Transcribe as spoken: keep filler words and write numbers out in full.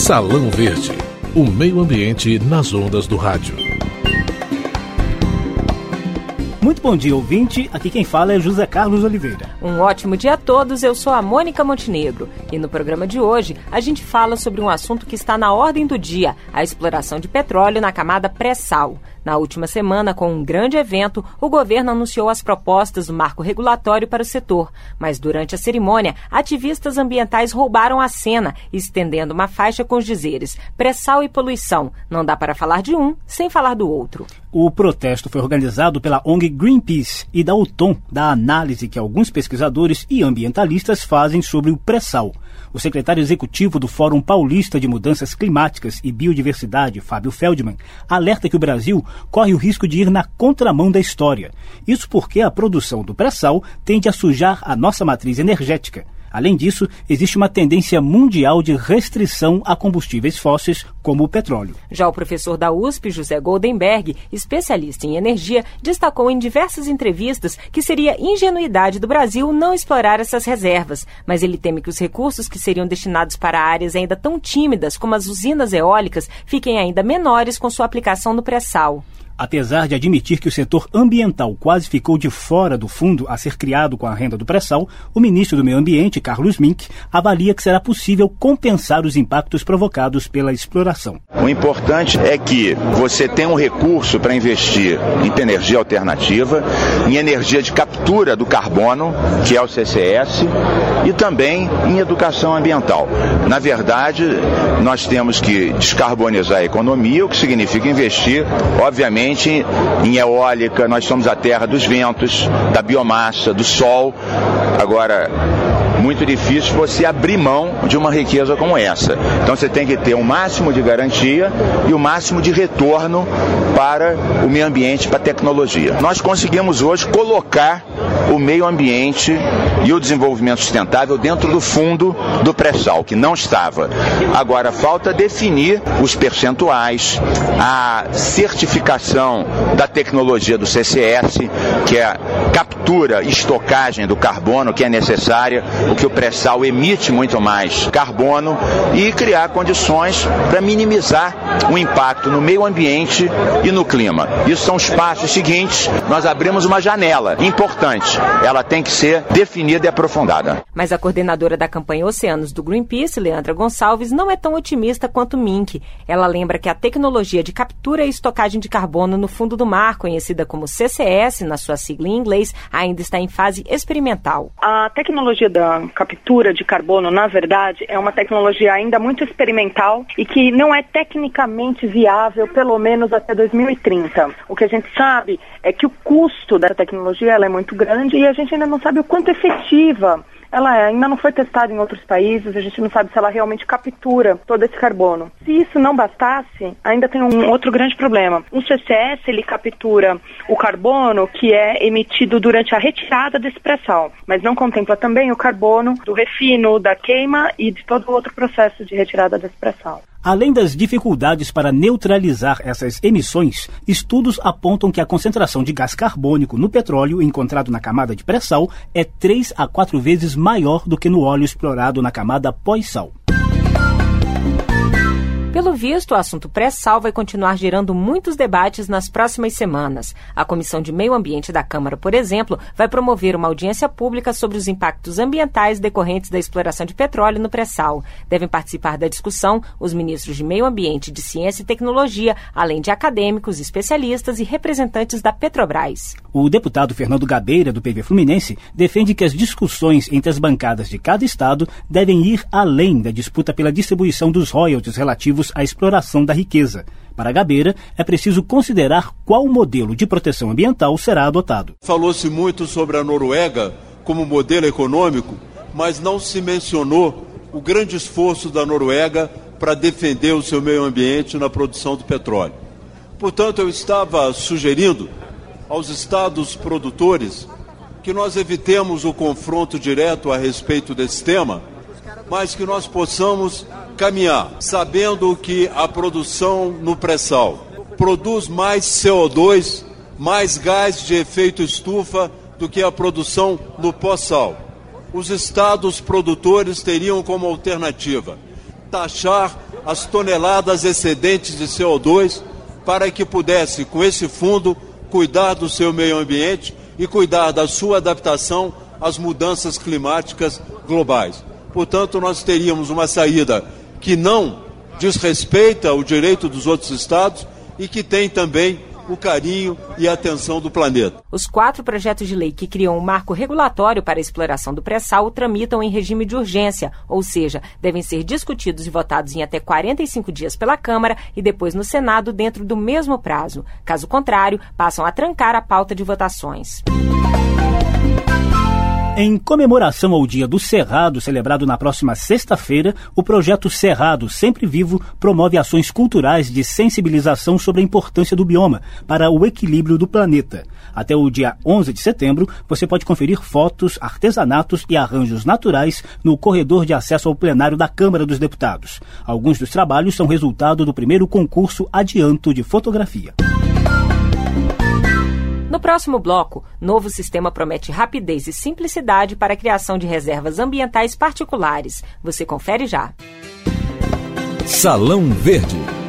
Salão Verde, o meio ambiente nas ondas do rádio. Muito bom dia, ouvinte. Aqui quem fala é José Carlos Oliveira. Um ótimo dia a todos, eu sou a Mônica Montenegro. E no programa de hoje, a gente fala sobre um assunto que está na ordem do dia, a exploração de petróleo na camada pré-sal. Na última semana, com um grande evento, o governo anunciou as propostas do marco regulatório para o setor. Mas durante a cerimônia, ativistas ambientais roubaram a cena, estendendo uma faixa com os dizeres: pré-sal e poluição. Não dá para falar de um sem falar do outro. O protesto foi organizado pela O N G Greenpeace e dá o tom da análise que alguns pesquisadores e ambientalistas fazem sobre o pré-sal. O secretário executivo do Fórum Paulista de Mudanças Climáticas e Biodiversidade, Fábio Feldman, alerta que o Brasil corre o risco de ir na contramão da história. Isso porque a produção do pré-sal tende a sujar a nossa matriz energética. Além disso, existe uma tendência mundial de restrição a combustíveis fósseis, como o petróleo. Já o professor da U S P, José Goldenberg, especialista em energia, destacou em diversas entrevistas que seria ingenuidade do Brasil não explorar essas reservas, mas ele teme que os recursos que seriam destinados para áreas ainda tão tímidas como as usinas eólicas fiquem ainda menores com sua aplicação no pré-sal. Apesar de admitir que o setor ambiental quase ficou de fora do fundo a ser criado com a renda do pré-sal, o ministro do Meio Ambiente, Carlos Mink, avalia que será possível compensar os impactos provocados pela exploração. O importante é que você tem um recurso para investir em energia alternativa, em energia de captura do carbono, que é o C C S, e também em educação ambiental. Na verdade, nós temos que descarbonizar a economia, o que significa investir, obviamente, em eólica. Nós somos a terra dos ventos, da biomassa, do sol. Agora, muito difícil você abrir mão de uma riqueza como essa. Então você tem que ter o máximo de garantia e o máximo de retorno para o meio ambiente, para a tecnologia. Nós conseguimos hoje colocar o meio ambiente e o desenvolvimento sustentável dentro do fundo do pré-sal, que não estava. Agora, falta definir os percentuais, a certificação da tecnologia do C C S, que é a captura e estocagem do carbono, que é necessária, porque o pré-sal emite muito mais carbono, e criar condições para minimizar o impacto no meio ambiente e no clima. Isso são os passos seguintes. Nós abrimos uma janela importante. Ela tem que ser definida e aprofundada. Mas a coordenadora da campanha Oceanos do Greenpeace, Leandra Gonçalves, não é tão otimista quanto Mink. Ela lembra que a tecnologia de captura e estocagem de carbono no fundo do mar, conhecida como C C S, na sua sigla em inglês, ainda está em fase experimental. A tecnologia da captura de carbono, na verdade, é uma tecnologia ainda muito experimental e que não é tecnicamente viável, pelo menos até dois mil e trinta. O que a gente sabe é que o custo da tecnologia ela é muito grande e a gente ainda não sabe o quanto efetiva ela é. Ainda não foi testada em outros países, a gente não sabe se ela realmente captura todo esse carbono. Se isso não bastasse, ainda tem um outro grande problema. O C C S, ele captura o carbono que é emitido durante a retirada desse pré-sal, mas não contempla também o carbono do refino, da queima e de todo o outro processo de retirada desse pré-sal. Além das dificuldades para neutralizar essas emissões, estudos apontam que a concentração de gás carbônico no petróleo encontrado na camada de pré-sal é três a quatro vezes maior do que no óleo explorado na camada pós-sal. Pelo visto, o assunto pré-sal vai continuar gerando muitos debates nas próximas semanas. A Comissão de Meio Ambiente da Câmara, por exemplo, vai promover uma audiência pública sobre os impactos ambientais decorrentes da exploração de petróleo no pré-sal. Devem participar da discussão os ministros de Meio Ambiente, de Ciência e Tecnologia, além de acadêmicos, especialistas e representantes da Petrobras. O deputado Fernando Gabeira, do P V Fluminense, defende que as discussões entre as bancadas de cada estado devem ir além da disputa pela distribuição dos royalties relativos à exploração da riqueza. Para Gabeira, é preciso considerar qual modelo de proteção ambiental será adotado. Falou-se muito sobre a Noruega como modelo econômico, mas não se mencionou o grande esforço da Noruega para defender o seu meio ambiente na produção do petróleo. Portanto, eu estava sugerindo aos estados produtores que nós evitemos o confronto direto a respeito desse tema, mas que nós possamos caminhar, sabendo que a produção no pré-sal produz mais C O dois, mais gás de efeito estufa do que a produção no pós-sal. Os estados produtores teriam como alternativa taxar as toneladas excedentes de C O dois para que pudesse, com esse fundo, cuidar do seu meio ambiente e cuidar da sua adaptação às mudanças climáticas globais. Portanto, nós teríamos uma saída que não desrespeita o direito dos outros estados e que tem também o carinho e a atenção do planeta. Os quatro projetos de lei que criam um marco regulatório para a exploração do pré-sal tramitam em regime de urgência, ou seja, devem ser discutidos e votados em até quarenta e cinco dias pela Câmara e depois no Senado dentro do mesmo prazo. Caso contrário, passam a trancar a pauta de votações. Em comemoração ao Dia do Cerrado, celebrado na próxima sexta-feira, o projeto Cerrado Sempre Vivo promove ações culturais de sensibilização sobre a importância do bioma para o equilíbrio do planeta. Até o dia onze de setembro, você pode conferir fotos, artesanatos e arranjos naturais no corredor de acesso ao plenário da Câmara dos Deputados. Alguns dos trabalhos são resultado do primeiro concurso Adianto de Fotografia. No próximo bloco, novo sistema promete rapidez e simplicidade para a criação de reservas ambientais particulares. Você confere já. Salão Verde.